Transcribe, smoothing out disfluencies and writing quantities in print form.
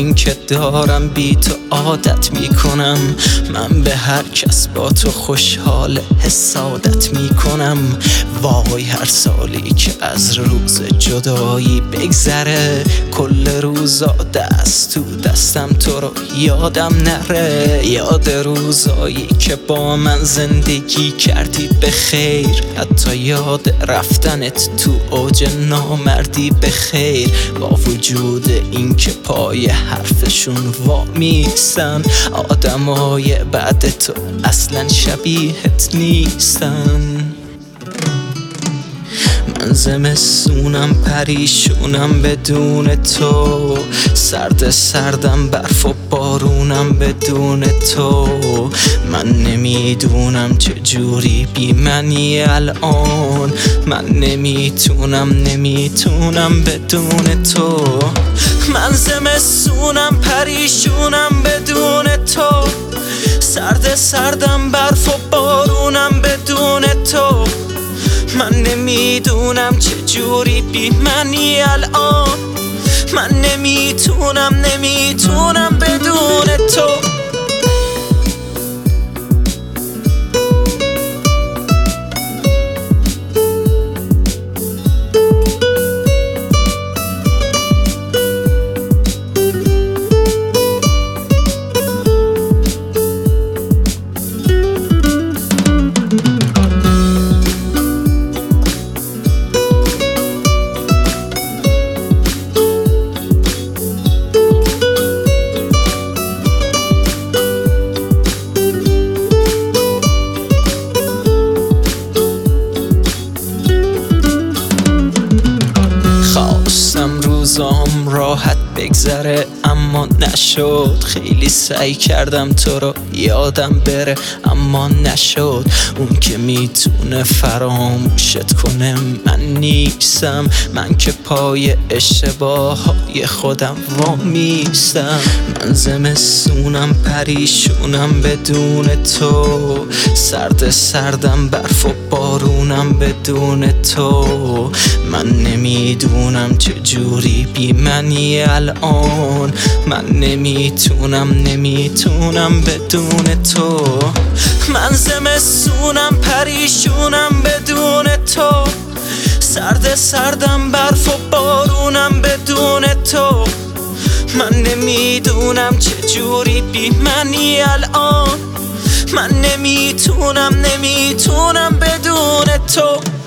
این که دارم بی تو عادت میکنم. من به هر کس با تو خوشحال حسادت میکنم. وای هر سالی که از روز جدایی بگذره، کل روزا دست تو دستم تو رو یادم نره. یاد روزایی که با من زندگی کردی به خیر، حتی یاد رفتنت تو اوج نامردی به خیر. با وجود این که پای حرفشون وامیستن، آدمای بعد تو اصلا شبیهت نیستن. من زمستونم پریشونم بدون تو، سردم برف و بارونم بدون تو. من نمیدونم چجوری بی منی الان، من نمیتونم بدون تو. من زمستونم پریشونم بدون تو، سردم برف و بارونم بدون تو. من نمیدونم چجوری بی منی الان، من نمیتونم بدون تو. روزام راحت بگذره اما نشد. خیلی سعی کردم تو رو یادم بره اما نشد. اون که میتونه فراموشت کنه من نیستم، من که پای اشتباههای خودم وامیستم. من زمستونم پریشونم بدون تو، سردم برف و بارونم بدون تو. من نمیدونم چجوری بی منی الان، من نمیتونم بدون تو. من زمستونم پریشونم بدون تو، سردم برف و بارونم بدون تو. من نمیدونم چجوری بی منی الان، من نمیتونم بدون تو.